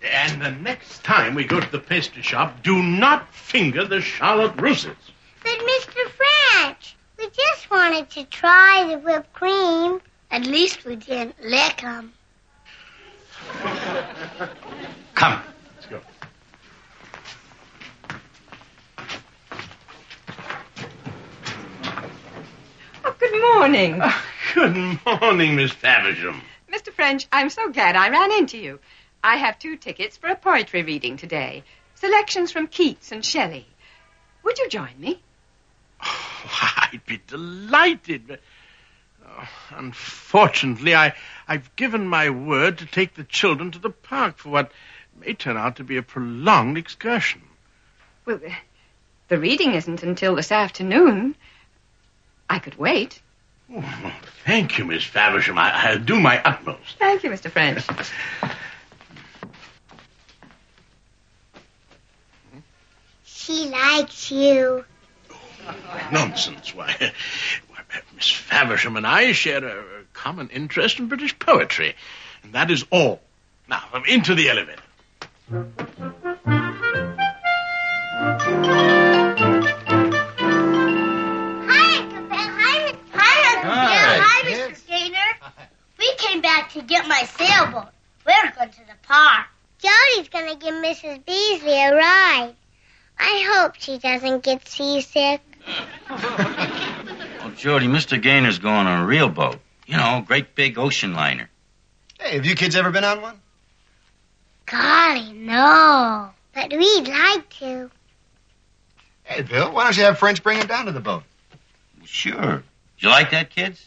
And the next time we go to the pastry shop, do not finger the Charlotte Russes. But, Mr. French, we just wanted to try the whipped cream. At least we didn't lick them. Come. Let's go. Oh, good morning. Good morning, Miss Faversham. Mr. French, I'm so glad I ran into you. I have 2 tickets for a poetry reading today. Selections from Keats and Shelley. Would you join me? Oh, I'd be delighted, but unfortunately, I've given my word to take the children to the park for what may turn out to be a prolonged excursion. Well, the reading isn't until this afternoon. I could wait. Oh, thank you, Miss Faversham. I'll do my utmost. Thank you, Mr. French. She likes you. Nonsense. Why, Miss Faversham and I share a common interest in British poetry. And that is all. Now, into the elevator. Hi, Uncle Bill. Hi, Uncle Bill. Hi, Mr. Gaynor. We came back to get my sailboat. We're going to the park. Jody's going to give Mrs. Beasley a ride. I hope she doesn't get seasick. Oh, Jody, Mr. Gaynor's going on a real boat. You know, great big ocean liner. Hey, have you kids ever been on one? Golly, no. But we'd like to. Hey, Bill, why don't you have French bring him down to the boat? Sure. You like that, kids?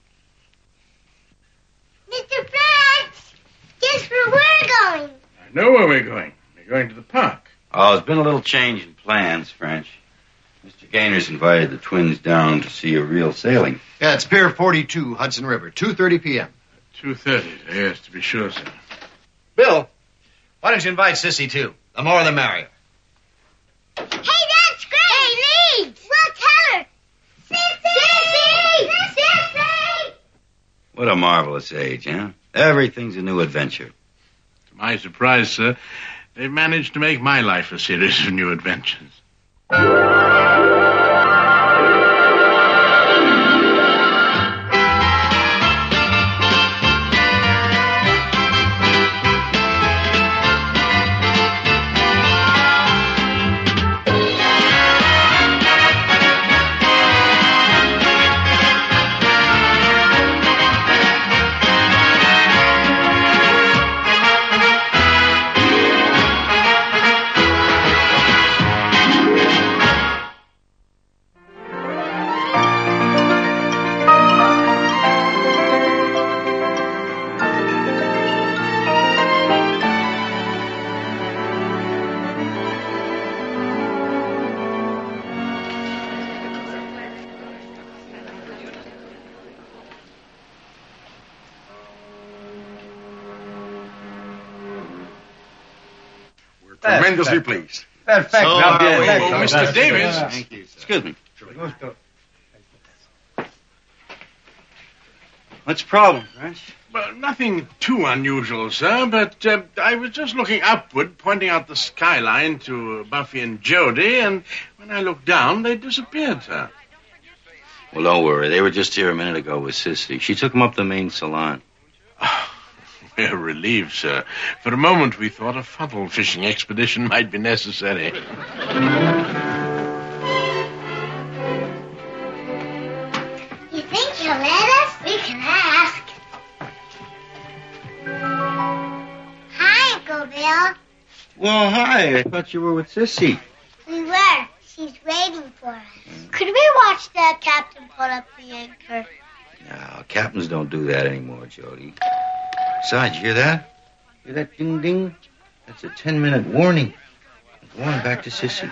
Mr. French, guess where we're going? I know where we're going. We're going to the park. Oh, there's been a little change in plans, French. Mr. Gaynor's invited the twins down to see a real sailing. Yeah, it's Pier 42, Hudson River, 2:30 p.m. 2:30, yes, to be sure, sir. Bill, why don't you invite Sissy, too? The more the merrier. Hey, that's great. Hey, Leeds. Well, tell her. Sissy! Sissy! What a marvelous age, huh? Everything's a new adventure. To my surprise, sir, they've managed to make my life a series of new adventures. Tremendously pleased. Perfect. Mr. Davis. Thank you, sir. Excuse me. What's the problem, French? Well, nothing too unusual, sir, but I was just looking upward, pointing out the skyline to Buffy and Jody, and when I looked down, they disappeared, sir. Well, don't worry. They were just here a minute ago with Sissy. She took them up the main salon. We're relieved, sir. For a moment, we thought a funnel fishing expedition might be necessary. You think he'll let us? We can ask. Hi, Uncle Bill. Well, hi. I thought you were with Sissy. We were. She's waiting for us. Could we watch that captain put up the anchor? No, captains don't do that anymore, Jody. Besides, you hear that? Hear that ding-ding? That's a 10-minute warning. I'm going back to Sissy.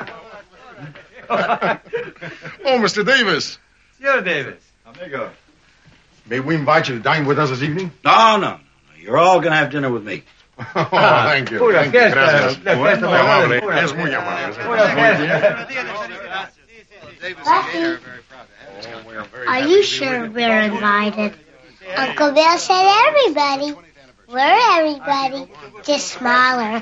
Oh, Mr. Davis. Senor Davis. Amigo. May we invite you to dine with us this evening? No. You're all going to have dinner with me. Oh, thank you. Pura Thank you. fiesta. Gracias. La fiesta Muy amable. pura Es muy amable. Are you sure we're invited? Uncle Bill said everybody. We're everybody, just smaller.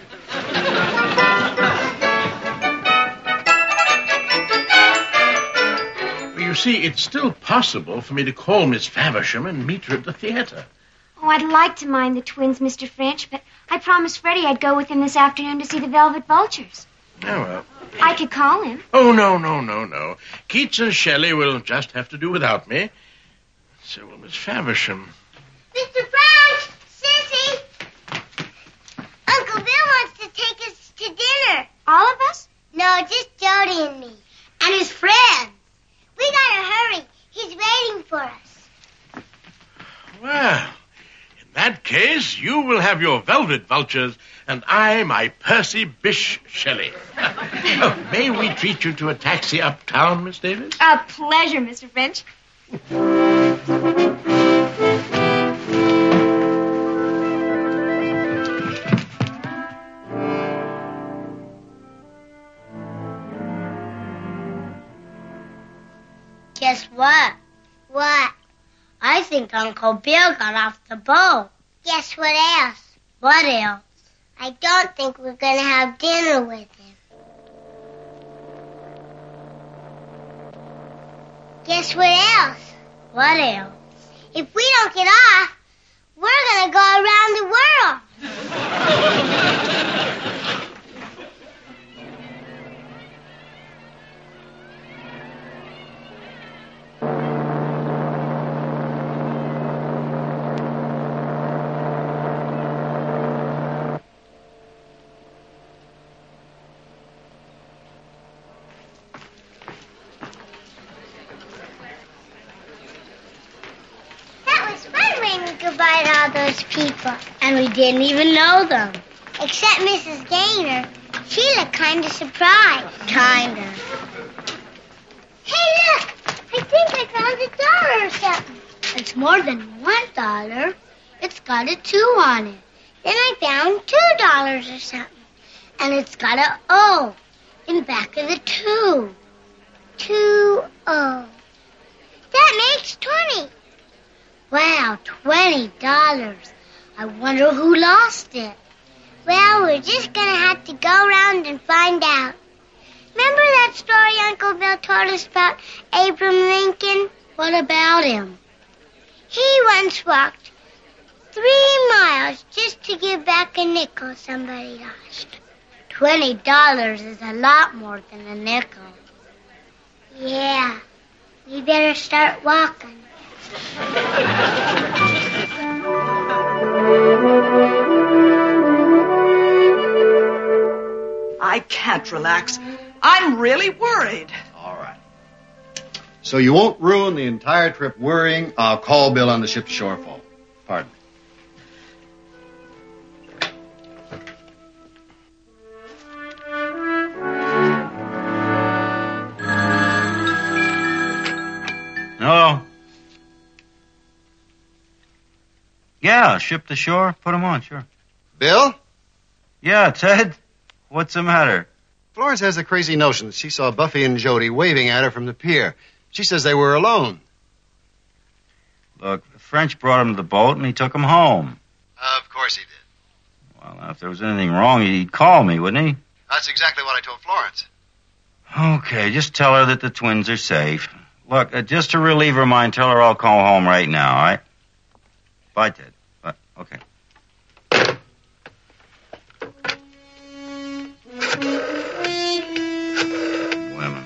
Well, you see, it's still possible for me to call Miss Faversham and meet her at the theater. Oh, I'd like to mind the twins, Mr. French, but I promised Freddie I'd go with him this afternoon to see the Velvet Vultures. Oh, well. I could call him. Oh, no. Keats and Shelley will just have to do without me. So will Miss Faversham. Mr. French! Sissy! Uncle Bill wants to take us to dinner. All of us? No, just Jody and me. And his friends. We gotta hurry. He's waiting for us. Well, in that case, you will have your Velvet Vultures, and I my Percy Bysshe Shelley. Oh, may we treat you to a taxi uptown, Miss Davis? A pleasure, Mr. French. Guess what? What? I think Uncle Bill got off the boat. Guess what else? What else? I don't think we're going to have dinner with him. Guess what else? What else? If we don't get off, we're going to go around the world. Goodbye to all those people. And we didn't even know them. Except Mrs. Gaynor. She looked kind of surprised. Kind of. Hey, look! I think I found $1 or something. It's more than $1. It's got a 2 on it. Then I found $2 or something. And it's got a O in back of the 2. 2 O. That makes 20. Wow, $20. I wonder who lost it. Well, we're just going to have to go around and find out. Remember that story Uncle Bill told us about Abraham Lincoln? What about him? He once walked 3 miles just to give back a nickel somebody lost. $20 is a lot more than a nickel. Yeah, we better start walking. I can't relax. I'm really worried. All right. So you won't ruin the entire trip worrying. I'll call Bill on the ship's shorefall. Pardon me. Hello? Yeah, ship to shore. Put him on, sure. Bill? Yeah, Ted. What's the matter? Florence has a crazy notion that she saw Buffy and Jody waving at her from the pier. She says they were alone. Look, the French brought him to the boat and he took him home. Of course he did. Well, if there was anything wrong, he'd call me, wouldn't he? That's exactly what I told Florence. Okay, just tell her that the twins are safe. Look, just to relieve her mind, tell her I'll call home right now, all right? Bye, Ted. Bye. Okay. Women.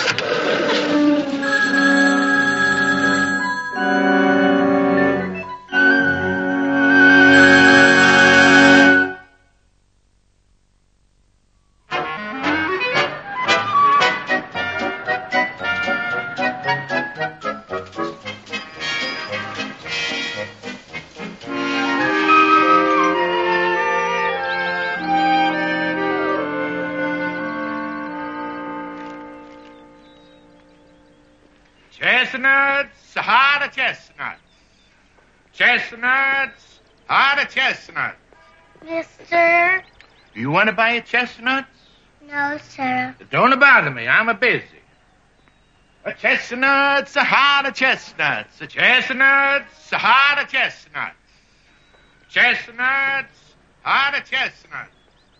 Chestnuts, hot of chestnuts. Chestnuts, hot of chestnuts. Mister? You want to buy a chestnuts? No, sir. Don't bother me. I'm a busy. A chestnuts, a hot of chestnuts. A chestnuts, a hot of chestnuts. chestnuts. Hot of chestnuts.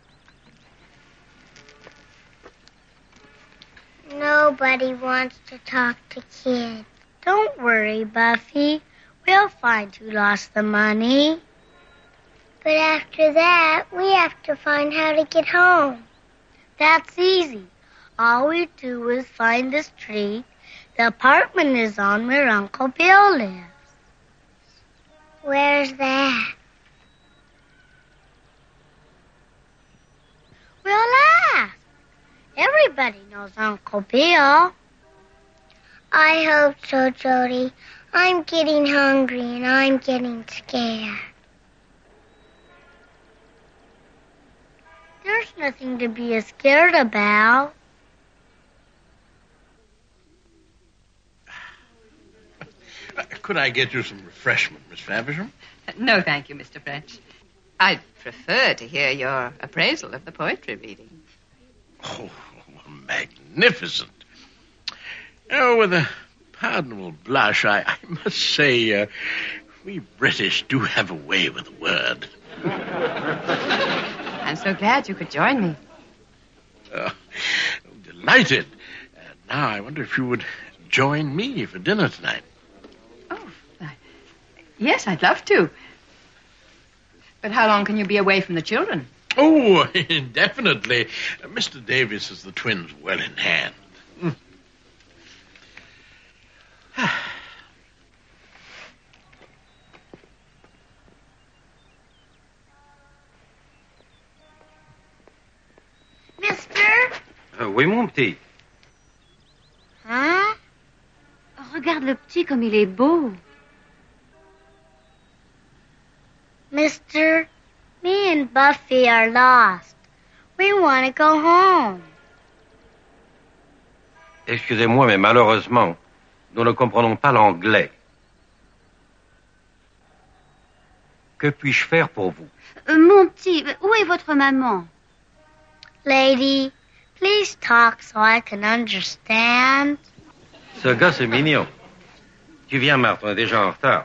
Nobody wants to talk to kids. Don't worry, Buffy. We'll find who lost the money. But after that, we have to find how to get home. That's easy. All we do is find the street the apartment is on where Uncle Bill lives. Where's that? We'll ask. Everybody knows Uncle Bill. I hope so, Jody. I'm getting hungry and I'm getting scared. There's nothing to be scared about. Could I get you some refreshment, Miss Faversham? No, thank you, Mr. French. I'd prefer to hear your appraisal of the poetry reading. Oh, magnificent. Oh, with a pardonable blush, I must say, we British do have a way with the word. I'm so glad you could join me. Delighted. Now, I wonder if you would join me for dinner tonight. Yes, I'd love to. But how long can you be away from the children? Oh, indefinitely. Mr. Davis has the twins well in hand. Mister? Oui, mon petit. Huh? Oh, regarde le petit comme il est beau. Mister, me and Buffy are lost. We want to go home. Excusez-moi, mais malheureusement, nous ne comprenons pas l'anglais. Que puis-je faire pour vous? Mon petit, où est votre maman? Lady, please talk so I can understand. Ce gars, c'est mignon. Tu viens, Marthe, on est déjà en retard.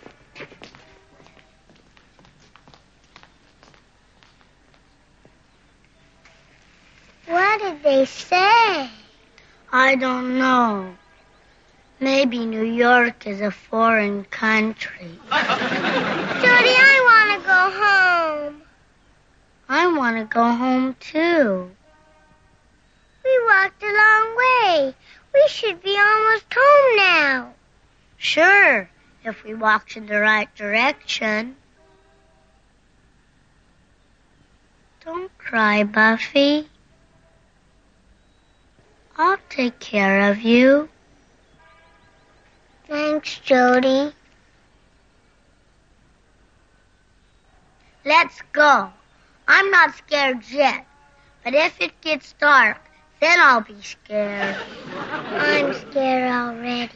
What did they say? I don't know. Maybe New York is a foreign country. Jody, I want to go home. I want to go home, too. We walked a long way. We should be almost home now. Sure, if we walked in the right direction. Don't cry, Buffy. I'll take care of you. Thanks, Jody. Let's go. I'm not scared yet, but if it gets dark, then I'll be scared. I'm scared already.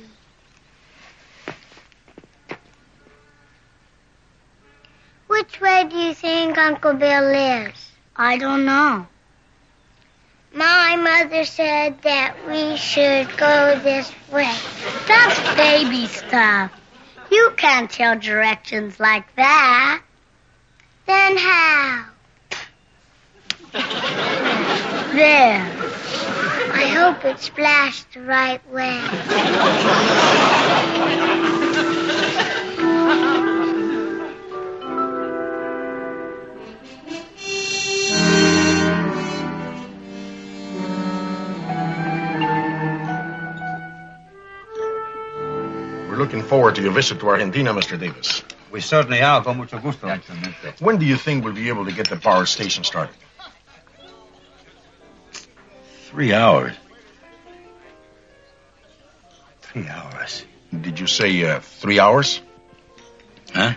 Which way do you think Uncle Bill lives? I don't know. My mother said that we should go this way. That's baby stuff. You can't tell directions like that. Then how? There. I hope it splashed the right way. We're looking forward to your visit to Argentina, Mr. Davis. We certainly are. Con mucho gusto, Excelente. When do you think we'll be able to get the power station started? 3 hours. 3 hours. Did you say 3 hours? Huh?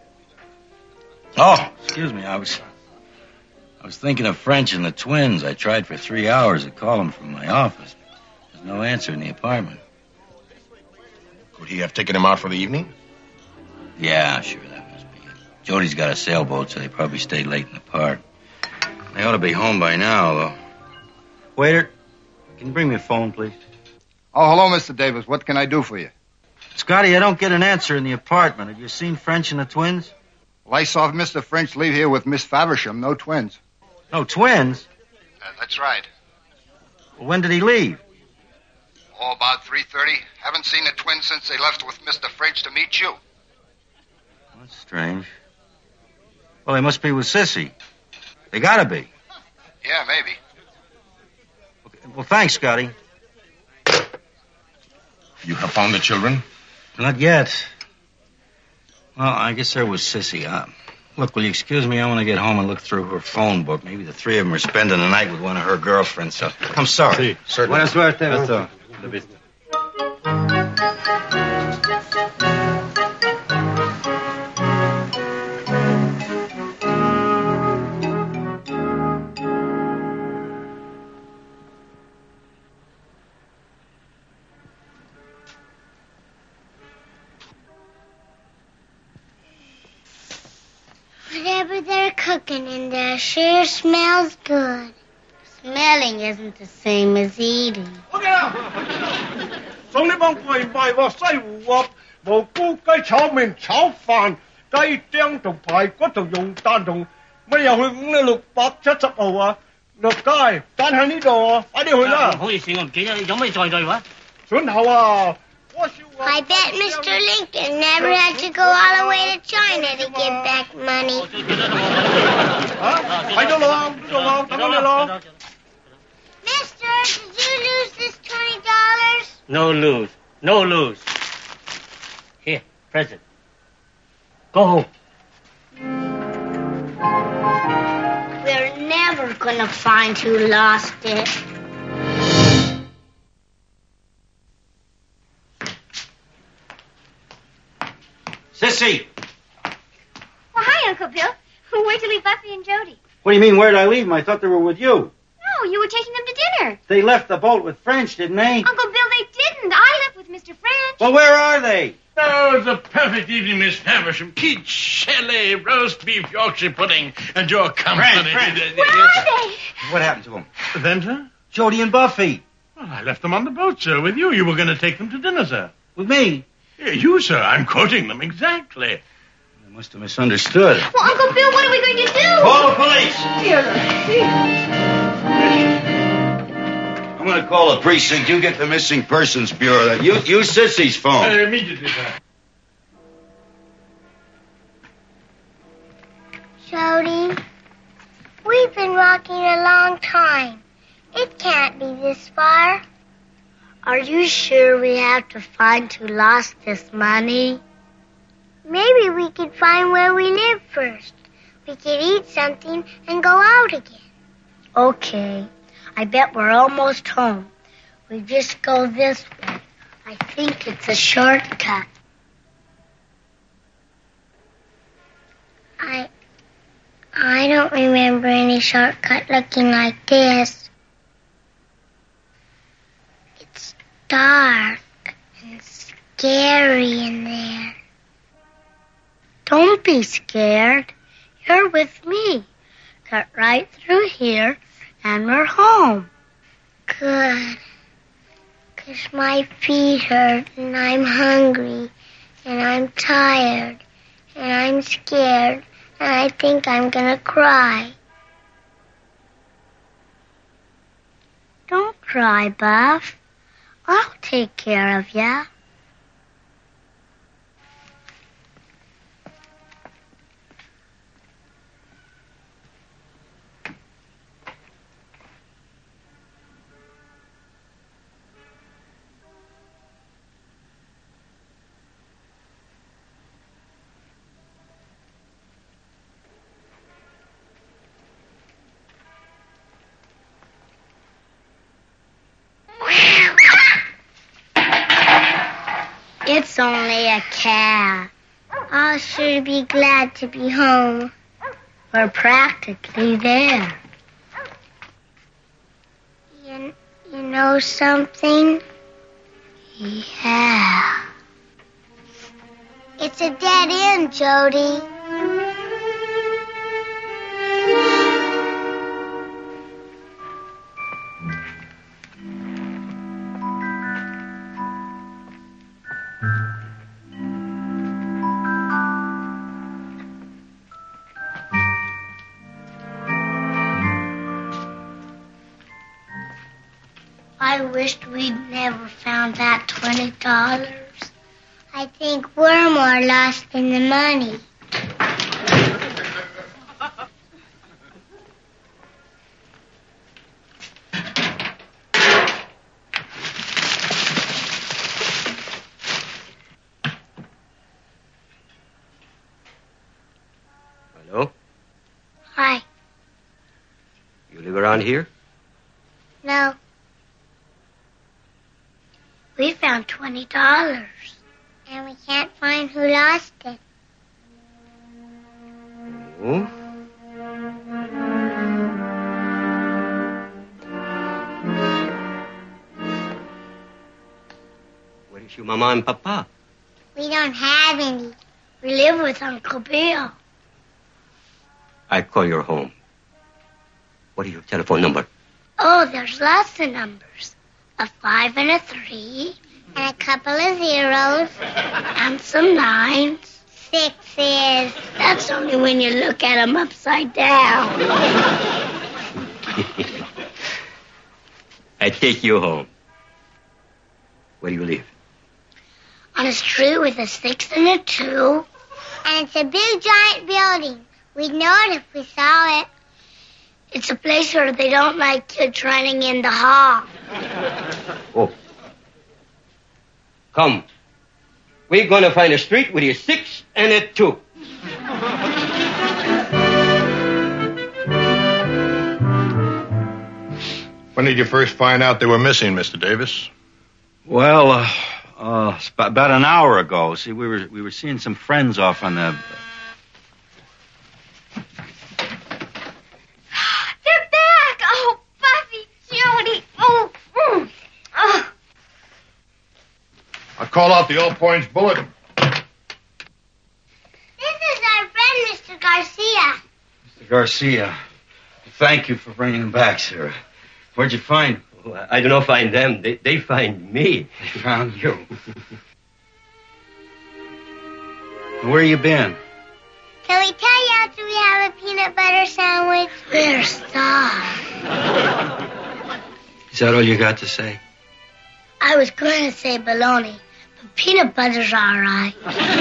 Oh, excuse me. I was thinking of French and the twins. I tried for 3 hours to call them from my office. There's no answer in the apartment. Could he have taken him out for the evening? Yeah, sure, that must be it. Jody's got a sailboat, so they probably stayed late in the park. They ought to be home by now, though. Waiter, can you bring me a phone, please? Oh, hello, Mr. Davis. What can I do for you? Scotty, I don't get an answer in the apartment. Have you seen French and the twins? Well, I saw Mr. French leave here with Miss Faversham. No twins. No twins? That's right. Well, when did he leave? Oh, about 3:30. Haven't seen the twins since they left with Mr. French to meet you. That's strange. Well, they must be with Sissy. They gotta be. Yeah, maybe. Okay, well, thanks, Scotty. You have found the children? Not yet. Well, I guess there was Sissy. Look, will you excuse me? I want to get home and look through her phone book. Maybe the three of them are spending the night with one of her girlfriends. So I'm sorry. Sí, certainly. Buena suerte. That's all. Whatever they're cooking in there sure smells good. Smelling isn't the same as eating. 送你幫貴賣喎西湖鴨、蘑菇雞炒麵、炒飯、雞丁同排骨同用蛋同乜又去五呢670號啊？落街，但係呢度啊，快啲去啦！ 唔好意思，我唔記得有咩在話？ 順後啊！ I bet Mr. Lincoln never had to go all the way to China to give back money. 喺度咯，呢度咯，等我哋咯。 Mister, did you lose this $20? No lose. No lose. Here, present. Go home. We're never gonna find who lost it. Sissy! Well, hi, Uncle Bill. Where'd you leave Buffy and Jody? What do you mean, where'd I leave them? I thought they were with you. No, you were taking them to dinner. They left the boat with French, didn't they? Uncle Bill, they didn't. I left with Mr. French. Well, where are they? Oh, it's a perfect evening, Miss Faversham. Quiche, Shelley, roast beef, Yorkshire pudding, and your company. French. Where are they? What happened to them? Them, sir? Jody and Buffy. Well, I left them on the boat, sir, with you. You were going to take them to dinner, sir. With me? You, sir. I'm quoting them exactly. I must have misunderstood. Well, Uncle Bill, what are we going to do? Call the police. I'm going to call the precinct. You get the Missing Persons Bureau. Use Sissy's phone. Immediately, sir. Jody, we've been walking a long time. It can't be this far. Are you sure we have to find who lost this money? Maybe we could find where we live first. We could eat something and go out again. Okay. I bet we're almost home. We just go this way. I think it's a shortcut. I don't remember any shortcut looking like this. It's dark and scary in there. Don't be scared. You're with me. Cut right through here, and we're home. Good. 'Cause my feet hurt, and I'm hungry, and I'm tired, and I'm scared, and I think I'm gonna cry. Don't cry, Buff. I'll take care of ya. It's only a cat. I'll sure be glad to be home. We're practically there. You know something? Yeah. It's a dead end, Jody. I wished we'd never found that $20. I think we're more lost than the money. Hello? Hi. You live around here? No. We found $20. And we can't find who lost it. Oh? Where is your mama and papa? We don't have any. We live with Uncle Bill. I call your home. What is your telephone number? Oh, there's lots of numbers. A 5 and a 3. And a couple of zeros. And some 9s. 6s. That's only when you look at them upside down. I take you home. Where do you live? On a street with a 6 and a 2. And it's a big, giant building. We'd know it if we saw it. It's a place where they don't like kids running in the hall. Oh. Come. We're going to find a street with a 6 and a 2. When did you first find out they were missing, Mr. Davis? Well, about an hour ago. See, we were seeing some friends off on the... They're back! Oh, Buffy, Jody. Oh. I'll call out the All Points Bulletin. This is our friend, Mr. Garcia. Mr. Garcia, thank you for bringing them back, sir. Where'd you find them? Oh, I do not find them. They find me. They found you. Where you been? Can we tell you after we have a peanut butter sandwich? We're starved. Is that all you got to say? I was going to say bologna, but peanut butter's all right.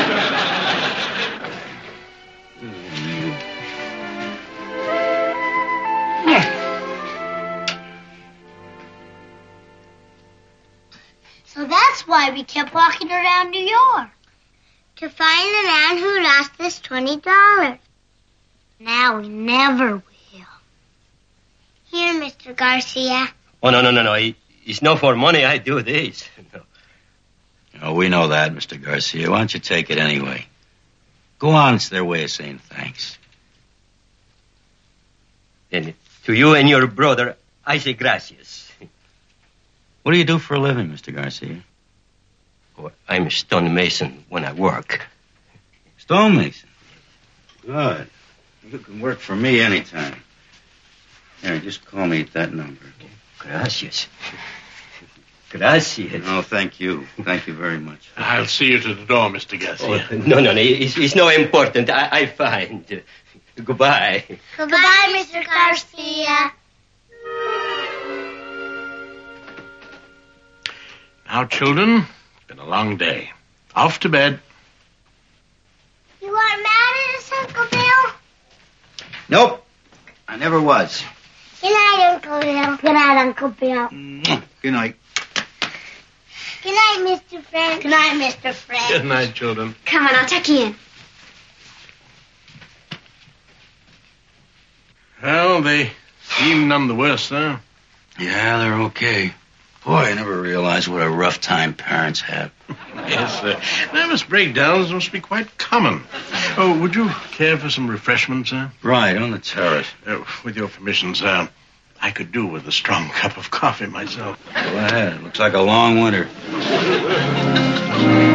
So that's why we kept walking around New York. To find the man who lost us $20. Now we never will. Here, Mr. Garcia. Oh, no. It's not for money I do this. No. Oh, we know that, Mr. Garcia. Why don't you take it anyway? Go on, it's their way of saying thanks. And to you and your brother, I say gracias. What do you do for a living, Mr. Garcia? Oh, I'm a stonemason when I work. Stonemason? Good. You can work for me anytime. Here, just call me at that number. Gracias. Gracias. Oh, thank you. Thank you very much. I'll see you to the door, Mr. Garcia. Oh, no. It's not important. I find. Goodbye. Goodbye, Mr. Garcia. Now, children, it's been a long day. Off to bed. You aren't mad at us, Uncle Bill? Nope. I never was. Good night, Uncle Bill. Good night, Uncle Bill. Good night. Good night, Mr. French. Good night, Mr. French. Good night, children. Come on, I'll tuck you in. Well, they seem none the worse, though. Yeah, they're okay. Boy, I never realized what a rough time parents have. Yes, nervous breakdowns must be quite common. Oh, would you care for some refreshment, sir? Right, on the terrace. With your permission, sir, I could do with a strong cup of coffee myself. Go ahead. Looks like a long winter.